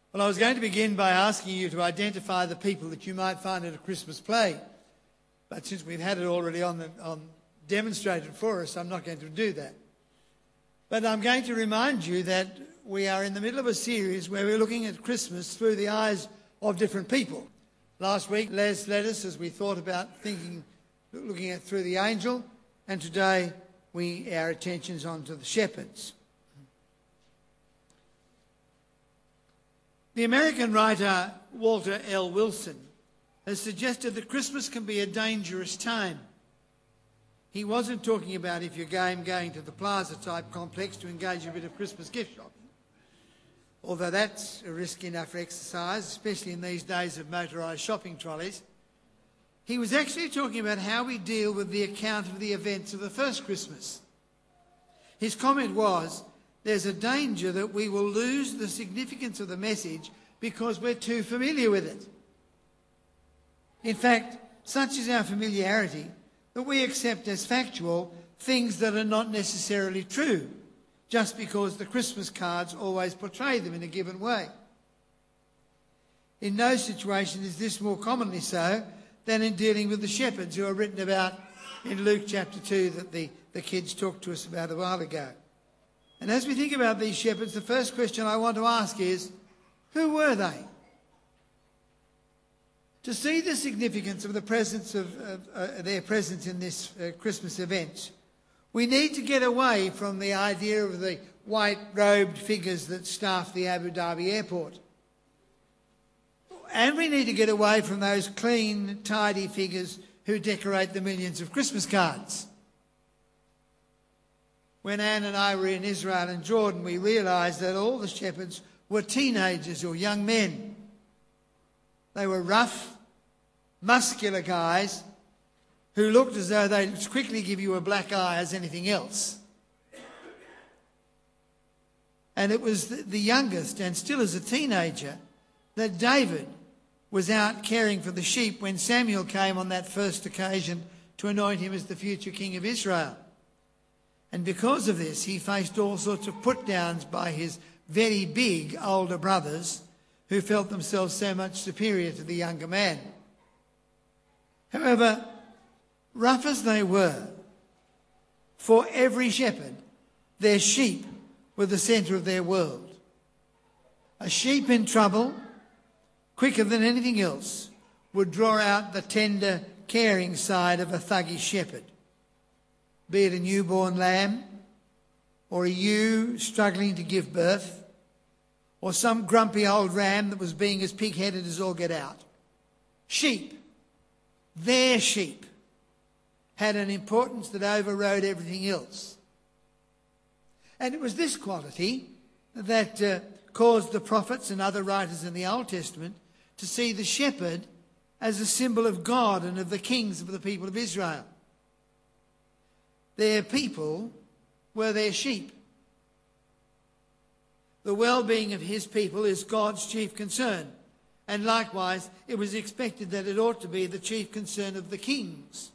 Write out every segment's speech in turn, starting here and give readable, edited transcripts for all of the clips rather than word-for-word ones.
Well, I was going to begin by asking you to identify the people that you might find at a Christmas play. But since we've had it already demonstrated for us, I'm not going to do that. But I'm going to remind you that we are in the middle of a series where we're looking at Christmas through the eyes of different people. Last week, Les led us as we thought about looking at through the angel, and today our attention's on to the shepherds. The American writer Walter L. Wilson has suggested that Christmas can be a dangerous time. He wasn't talking about if you're going to the plaza type complex to engage a bit of Christmas gift shopping, although that's a risky enough exercise, especially in these days of motorised shopping trolleys. He was actually talking about how we deal with the account of the events of the first Christmas. His comment was, there's a danger that we will lose the significance of the message because we're too familiar with it. In fact, such is our familiarity that we accept as factual things that are not necessarily true, just because the Christmas cards always portray them in a given way. In no situation is this more commonly so than in dealing with the shepherds who are written about in Luke chapter 2 that the kids talked to us about a while ago. And as we think about these shepherds, the first question I want to ask is, who were they? To see the significance of the presence of their presence in this Christmas event, we need to get away from the idea of the white-robed figures that staff the Abu Dhabi airport. And we need to get away from those clean, tidy figures who decorate the millions of Christmas cards. When Anne and I were in Israel and Jordan, we realised that all the shepherds were teenagers or young men. They were rough, muscular guys who looked as though they'd as quickly give you a black eye as anything else. And it was the youngest, and still as a teenager, that David was out caring for the sheep when Samuel came on that first occasion to anoint him as the future king of Israel. And because of this, he faced all sorts of put-downs by his very big older brothers who felt themselves so much superior to the younger man. However, rough as they were, for every shepherd, their sheep were the centre of their world. A sheep in trouble, quicker than anything else, would draw out the tender, caring side of a thuggish shepherd. Be it a newborn lamb, or a ewe struggling to give birth, or some grumpy old ram that was being as pig-headed as all get out. Sheep, their sheep, had an importance that overrode everything else. And it was this quality that caused the prophets and other writers in the Old Testament to see the shepherd as a symbol of God and of the kings of the people of Israel. Their people were their sheep. The well-being of his people is God's chief concern. And likewise, it was expected that it ought to be the chief concern of the kings.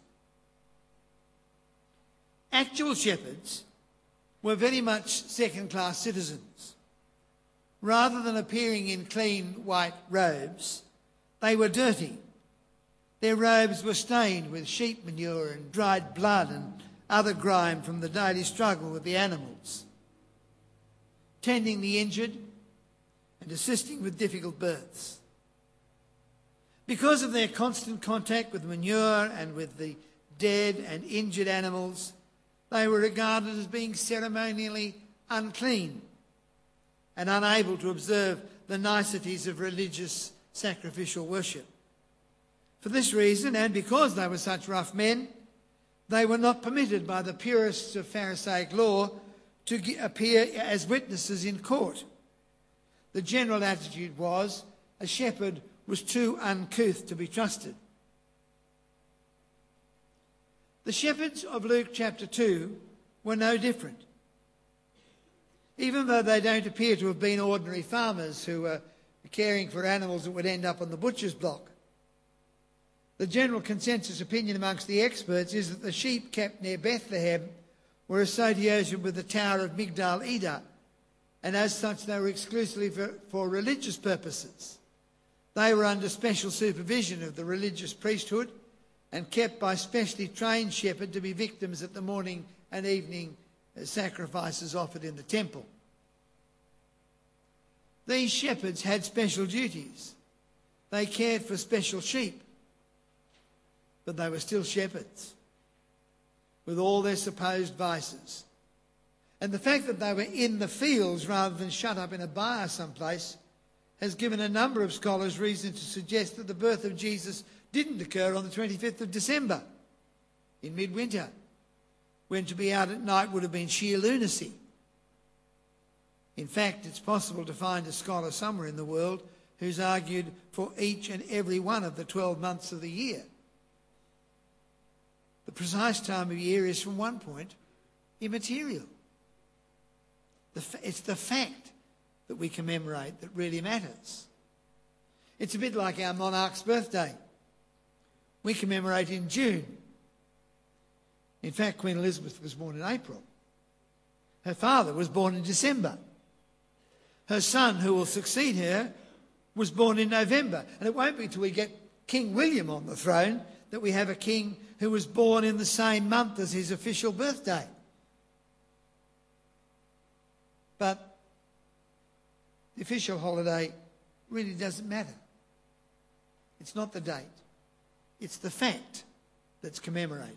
Actual shepherds were very much second-class citizens. Rather than appearing in clean white robes, they were dirty. Their robes were stained with sheep manure and dried blood and other grime from the daily struggle with the animals, tending the injured and assisting with difficult births. Because of their constant contact with manure and with the dead and injured animals, they were regarded as being ceremonially unclean and unable to observe the niceties of religious sacrificial worship. For this reason, and because they were such rough men, they were not permitted by the purists of Pharisaic law to appear as witnesses in court. The general attitude was a shepherd was too uncouth to be trusted. The shepherds of Luke chapter 2 were no different. Even though they don't appear to have been ordinary farmers who were caring for animals that would end up on the butcher's block. The general consensus opinion amongst the experts is that the sheep kept near Bethlehem were associated with the Tower of Migdal Eder, and as such they were exclusively for religious purposes. They were under special supervision of the religious priesthood and kept by specially trained shepherds to be victims at the morning and evening sacrifices offered in the temple. These shepherds had special duties. They cared for special sheep, but they were still shepherds with all their supposed vices. And the fact that they were in the fields rather than shut up in a byre someplace has given a number of scholars reason to suggest that the birth of Jesus didn't occur on the 25th of December in midwinter, when to be out at night would have been sheer lunacy. In fact, it's possible to find a scholar somewhere in the world who's argued for each and every one of the 12 months of the year. The precise time of year is, from one point, immaterial. It's the fact that we commemorate that really matters. It's a bit like our monarch's birthday. We commemorate in June. In fact, Queen Elizabeth was born in April. Her father was born in December. Her son, who will succeed her, was born in November. And it won't be till we get King William on the throne that we have a king who was born in the same month as his official birthday. But the official holiday really doesn't matter. It's not the date. It's the fact that's commemorated.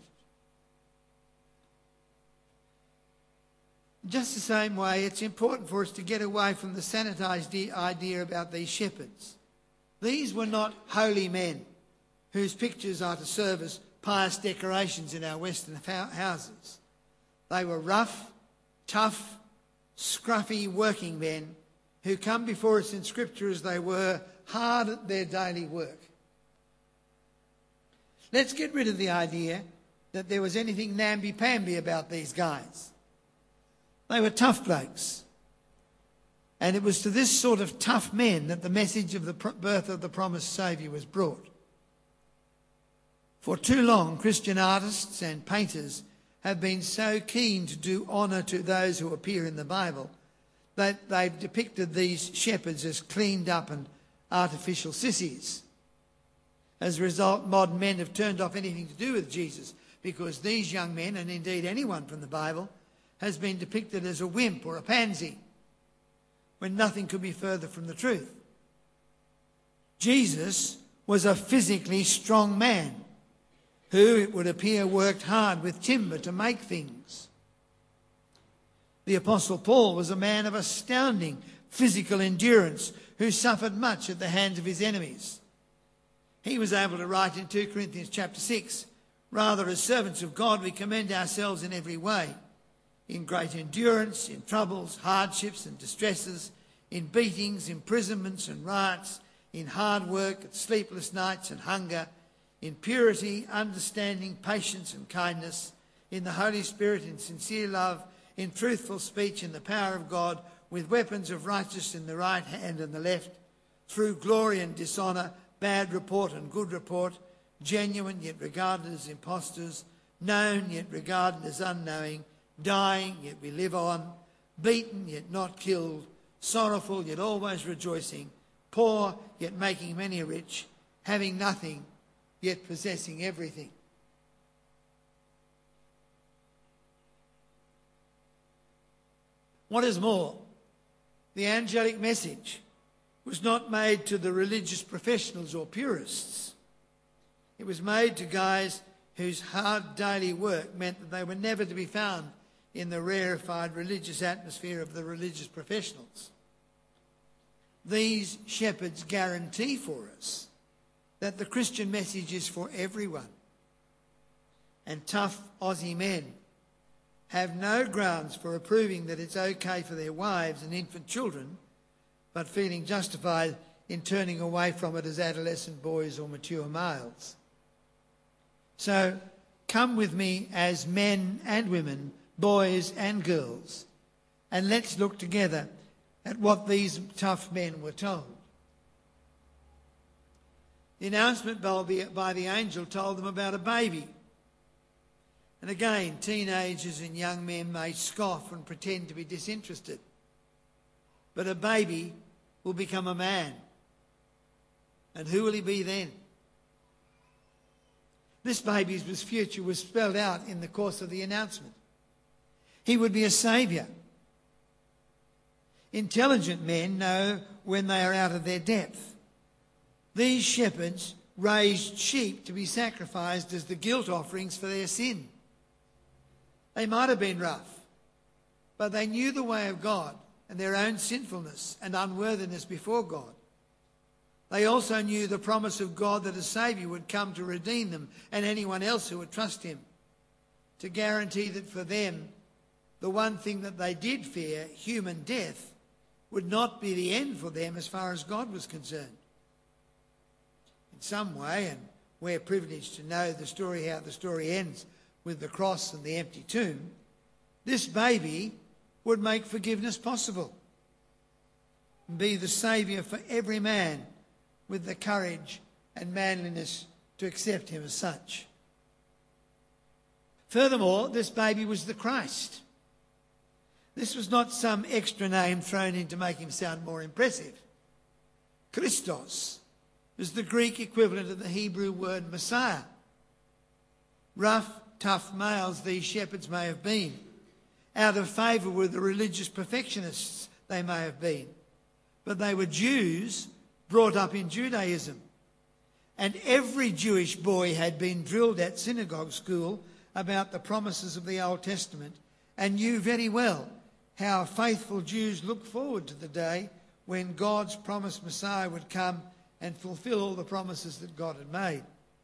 Just the same way, it's important for us to get away from the sanitised idea about these shepherds. These were not holy men whose pictures are to serve as pious decorations in our Western houses. They were rough, tough, scruffy working men who come before us in Scripture as they were, hard at their daily work. Let's get rid of the idea that there was anything namby-pamby about these guys. They were tough blokes. And it was to this sort of tough men that the message of the birth of the promised Saviour was brought. For too long, Christian artists and painters have been so keen to do honour to those who appear in the Bible that they've depicted these shepherds as cleaned up and artificial sissies. As a result, modern men have turned off anything to do with Jesus, because these young men, and indeed anyone from the Bible, has been depicted as a wimp or a pansy, when nothing could be further from the truth. Jesus was a physically strong man who, it would appear, worked hard with timber to make things. The Apostle Paul was a man of astounding physical endurance who suffered much at the hands of his enemies. He was able to write in 2 Corinthians chapter 6, "Rather, as servants of God, we commend ourselves in every way, in great endurance, in troubles, hardships and distresses, in beatings, imprisonments and riots, in hard work, sleepless nights and hunger, in purity, understanding, patience and kindness, in the Holy Spirit, in sincere love, in truthful speech, in the power of God, with weapons of righteousness in the right hand and the left, through glory and dishonour, bad report and good report, genuine yet regarded as impostors, known yet regarded as unknowing, dying yet we live on, beaten yet not killed, sorrowful yet always rejoicing, poor yet making many rich, having nothing yet possessing everything." What is more, the angelic message was not made to the religious professionals or purists. It was made to guys whose hard daily work meant that they were never to be found in the rarefied religious atmosphere of the religious professionals. These shepherds guarantee for us that the Christian message is for everyone. And tough Aussie men have no grounds for approving that it's okay for their wives and infant children, but feeling justified in turning away from it as adolescent boys or mature males. So come with me as men and women, boys and girls, and let's look together at what these tough men were told. The announcement by the angel told them about a baby. And again, teenagers and young men may scoff and pretend to be disinterested. but a baby will become a man. And who will he be then? This baby's future was spelled out in the course of the announcement. He would be a saviour. Intelligent men know when they are out of their depth. These shepherds raised sheep to be sacrificed as the guilt offerings for their sin. They might have been rough, but they knew the way of God and their own sinfulness and unworthiness before God. They also knew the promise of God that a Saviour would come to redeem them and anyone else who would trust him, to guarantee that for them, the one thing that they did fear, human death, would not be the end for them as far as God was concerned. In some way, and we're privileged to know the story, how the story ends with the cross and the empty tomb, this baby would make forgiveness possible and be the saviour for every man with the courage and manliness to accept him as such. Furthermore, this baby was the Christ. This was not some extra name thrown in to make him sound more impressive. Christos is the Greek equivalent of the Hebrew word Messiah. Rough, tough males these shepherds may have been. Out of favour with the religious perfectionists they may have been. But they were Jews brought up in Judaism. And every Jewish boy had been drilled at synagogue school about the promises of the Old Testament and knew very well how faithful Jews looked forward to the day when God's promised Messiah would come and fulfill all the promises that God had made.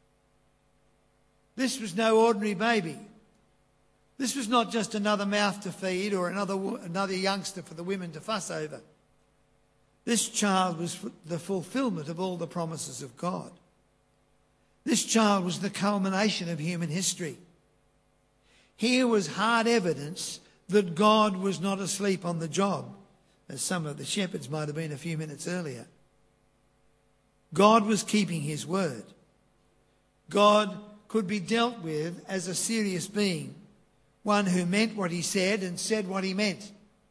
This was no ordinary baby. This was not just another mouth to feed or another youngster for the women to fuss over. This child was the fulfilment of all the promises of God. This child was the culmination of human history. Here was hard evidence that God was not asleep on the job, as some of the shepherds might have been a few minutes earlier. God was keeping his word. God could be dealt with as a serious being, one who meant what he said and said what he meant.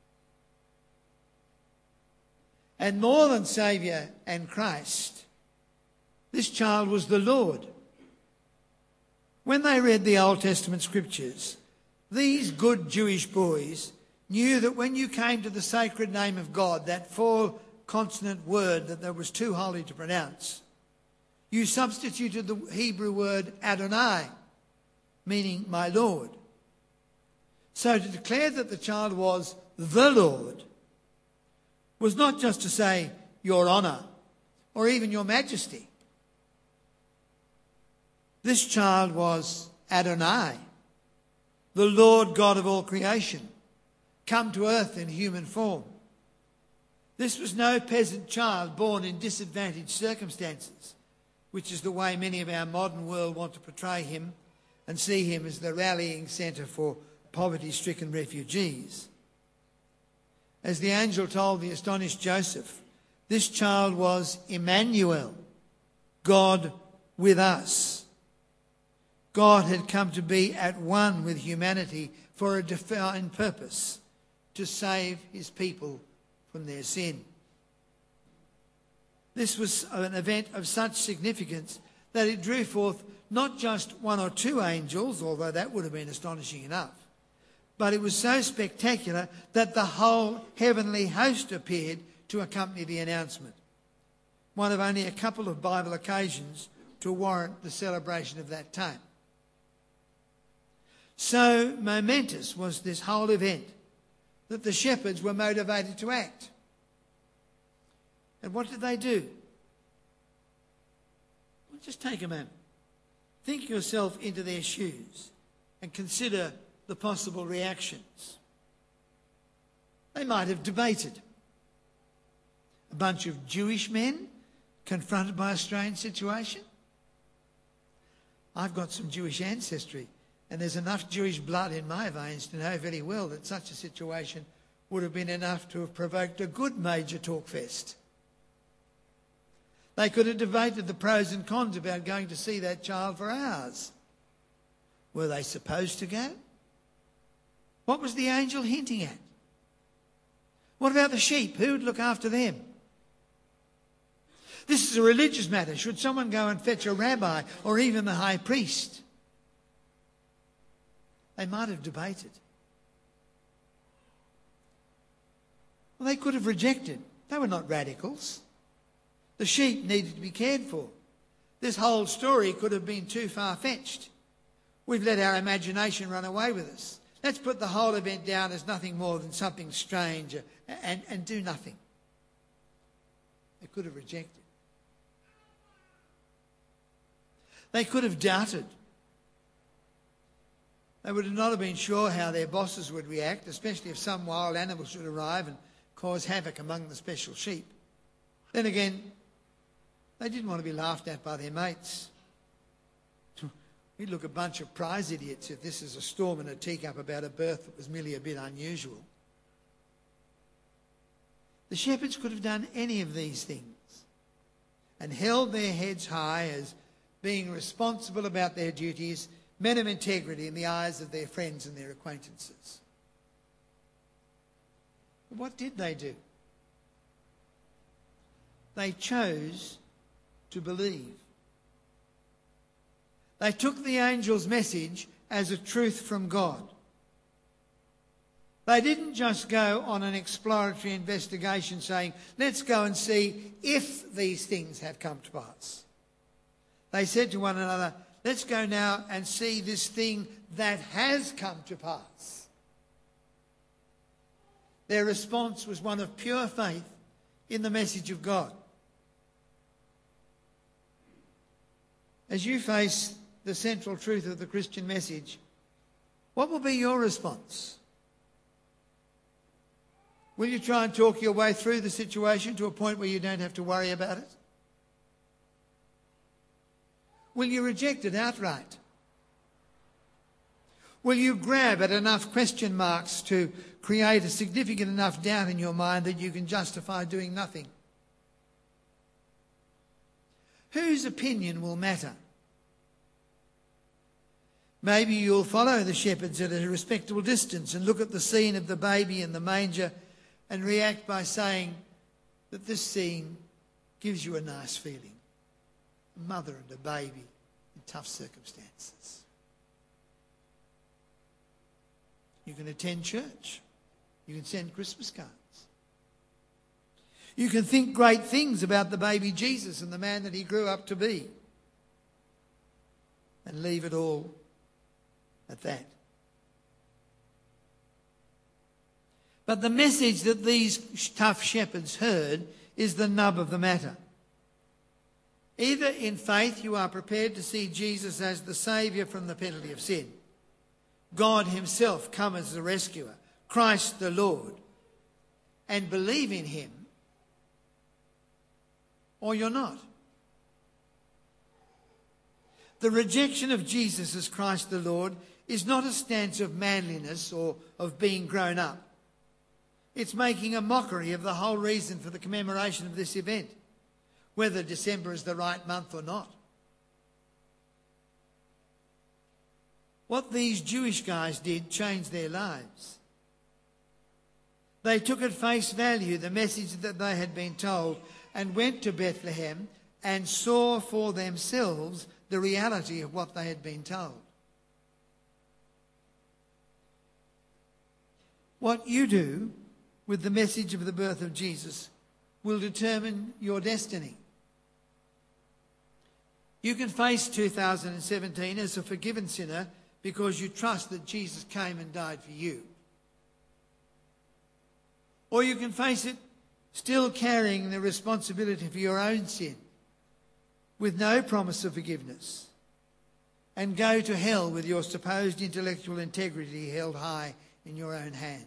And more than Saviour and Christ, this child was the Lord. When they read the Old Testament scriptures, these good Jewish boys knew that when you came to the sacred name of God, that four-consonant word that was too holy to pronounce, you substituted the Hebrew word Adonai, meaning my Lord. So to declare that the child was the Lord was not just to say your honour or even your majesty. This child was Adonai, the Lord God of all creation, come to earth in human form. This was no peasant child born in disadvantaged circumstances, which is the way many of our modern world want to portray him and see him as the rallying centre for poverty-stricken refugees. As the angel told the astonished Joseph, this child was Emmanuel, God with us. God had come to be at one with humanity for a divine purpose, to save his people from their sin. This was an event of such significance that it drew forth not just one or two angels, although that would have been astonishing enough, but it was so spectacular that the whole heavenly host appeared to accompany the announcement. One of only a couple of Bible occasions to warrant the celebration of that time. So momentous was this whole event that the shepherds were motivated to act. And what did they do? Well, just take a moment. Think yourself into their shoes and consider the possible reactions. They might have debated. A bunch of Jewish men confronted by a strange situation. I've got some Jewish ancestry, and there's enough Jewish blood in my veins to know very well that such a situation would have been enough to have provoked a good major talk fest. They could have debated the pros and cons about going to see that child for hours. Were they supposed to go? What was the angel hinting at? What about the sheep? Who would look after them? This is a religious matter. Should someone go and fetch a rabbi or even the high priest? They might have debated. Well, they could have rejected. They were not radicals. The sheep needed to be cared for. This whole story could have been too far-fetched. We've let our imagination run away with us. Let's put the whole event down as nothing more than something strange and do nothing. They could have rejected. They could have doubted. They would not have been sure how their bosses would react, especially if some wild animal should arrive and cause havoc among the special sheep. Then again, they didn't want to be laughed at by their mates. We'd look a bunch of prize idiots if this is a storm in a teacup about a birth that was merely a bit unusual. The shepherds could have done any of these things and held their heads high as being responsible about their duties, men of integrity in the eyes of their friends and their acquaintances. But what did they do? They chose to believe. They took the angel's message as a truth from God. They didn't just go on an exploratory investigation saying, let's go and see if these things have come to pass. They said to one another, let's go now and see this thing that has come to pass. Their response was one of pure faith in the message of God. As you face the central truth of the Christian message, what will be your response? Will you try and talk your way through the situation to a point where you don't have to worry about it? Will you reject it outright? Will you grab at enough question marks to create a significant enough doubt in your mind that you can justify doing nothing? Whose opinion will matter? Maybe you'll follow the shepherds at a respectable distance and look at the scene of the baby in the manger and react by saying that this scene gives you a nice feeling. A mother and a baby in tough circumstances. You can attend church. You can send Christmas cards. You can think great things about the baby Jesus and the man that he grew up to be. And leave it all at that. But the message that these tough shepherds heard is the nub of the matter. Either in faith you are prepared to see Jesus as the Saviour from the penalty of sin, God himself come as the rescuer, Christ the Lord, and believe in him, or you're not. The rejection of Jesus as Christ the Lord is not a stance of manliness or of being grown up. It's making a mockery of the whole reason for the commemoration of this event, whether December is the right month or not. What these Jewish guys did changed their lives. They took at face value the message that they had been told and went to Bethlehem and saw for themselves the reality of what they had been told. What you do with the message of the birth of Jesus will determine your destiny. You can face 2017 as a forgiven sinner because you trust that Jesus came and died for you. Or you can face it still carrying the responsibility for your own sin with no promise of forgiveness and go to hell with your supposed intellectual integrity held high in your own hands.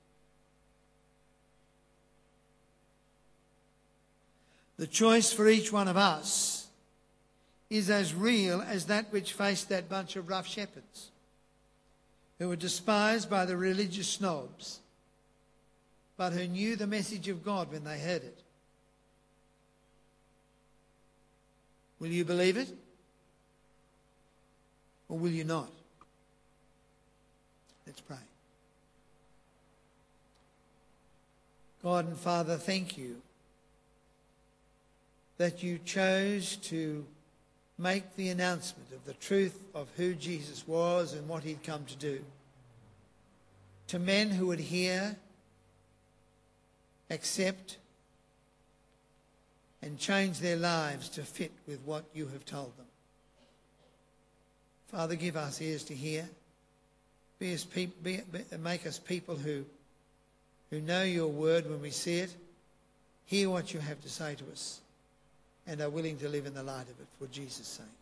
The choice for each one of us is as real as that which faced that bunch of rough shepherds who were despised by the religious snobs, but who knew the message of God when they heard it. Will you believe it? Or will you not? Let's pray. God and Father, thank you that you chose to make the announcement of the truth of who Jesus was and what he'd come to do to men who would hear, accept, and change their lives to fit with what you have told them. Father, give us ears to hear. Make us people who know your word when we see it, hear what you have to say to us, and are willing to live in the light of it for Jesus' sake.